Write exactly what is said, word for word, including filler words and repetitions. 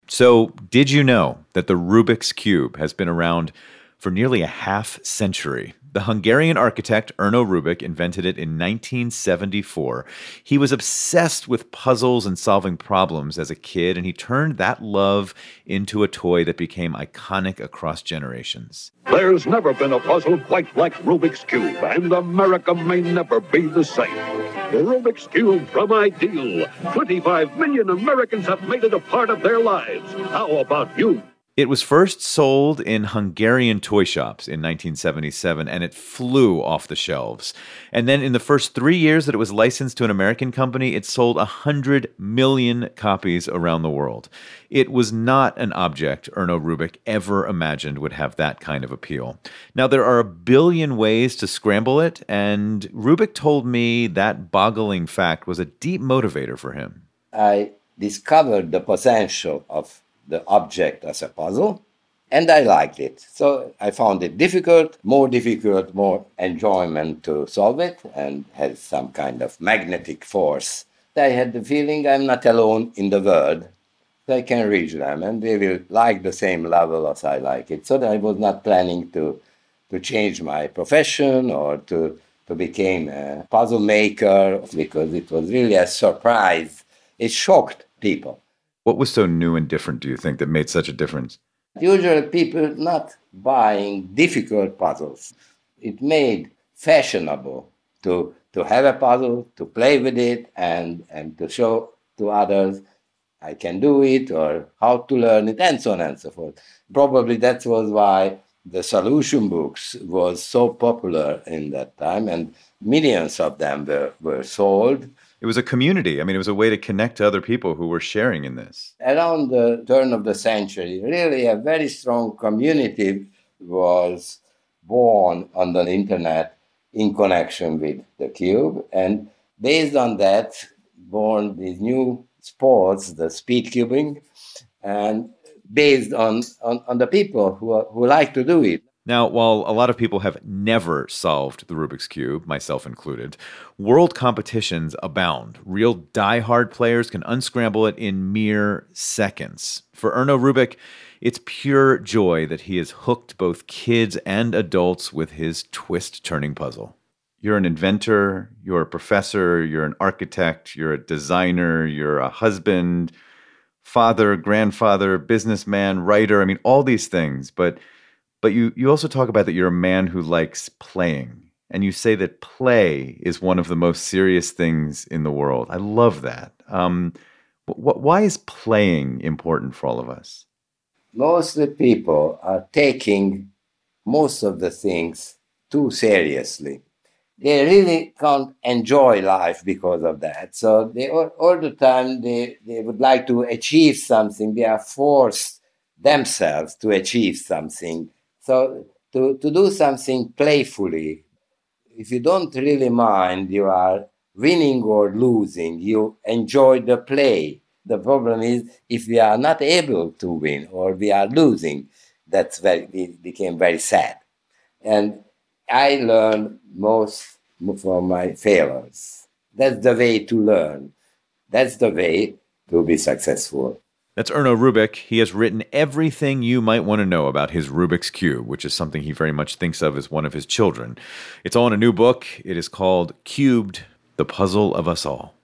So, did you know that the Rubik's Cube has been around for nearly a half century? The Hungarian architect Erno Rubik invented it in nineteen seventy-four. He was obsessed with puzzles and solving problems as a kid, and he turned that love into a toy that became iconic across generations. There's never been a puzzle quite like Rubik's Cube, and America may never be the same. The Rubik's Cube from Ideal. twenty-five million Americans have made it a part of their lives. How about you? It was first sold in Hungarian toy shops in nineteen seventy-seven, and it flew off the shelves. And then in the first three years that it was licensed to an American company, it sold one hundred million copies around the world. It was not an object Erno Rubik ever imagined would have that kind of appeal. Now, there are a billion ways to scramble it, and Rubik told me that boggling fact was a deep motivator for him. I discovered the potential of the object as a puzzle, and I liked it. So I found it difficult, more difficult, more enjoyment to solve it, and had some kind of magnetic force. I had the feeling I'm not alone in the world. I can reach them, and they will like the same level as I like it. So I was not planning to, to change my profession or to, to become a puzzle maker, because it was really a surprise. It shocked people. What was so new and different, do you think, that made such a difference? Usually people not buying difficult puzzles. It made fashionable to, to have a puzzle, to play with it, and, and to show to others I can do it, or how to learn it, and so on and so forth. Probably that was why the solution books was so popular in that time, and millions of them were, were sold. It was a community. I mean, it was a way to connect to other people who were sharing in this. Around the turn of the century, really a very strong community was born on the internet in connection with the cube. And based on that, born these new sports, the speed cubing, and based on, on, on the people who, are, who like to do it. Now, while a lot of people have never solved the Rubik's Cube, myself included, world competitions abound. Real die-hard players can unscramble it in mere seconds. For Erno Rubik, it's pure joy that he has hooked both kids and adults with his twist-turning puzzle. You're an inventor, you're a professor, you're an architect, you're a designer, you're a husband, father, grandfather, businessman, writer. I mean, all these things, but... But you, you also talk about that you're a man who likes playing, and you say that play is one of the most serious things in the world. I love that. Um, wh- why is playing important for all of us? Mostly people are taking most of the things too seriously. They really can't enjoy life because of that. So they all, all the time they, they would like to achieve something. They are forced themselves to achieve something. So to, to do something playfully, if you don't really mind you are winning or losing, you enjoy the play. The problem is if we are not able to win or we are losing, that's very, it became very sad. And I learned most from my failures. That's the way to learn. That's the way to be successful. That's Erno Rubik. He has written everything you might want to know about his Rubik's Cube, which is something he very much thinks of as one of his children. It's all in a new book. It is called Cubed, The Puzzle of Us All.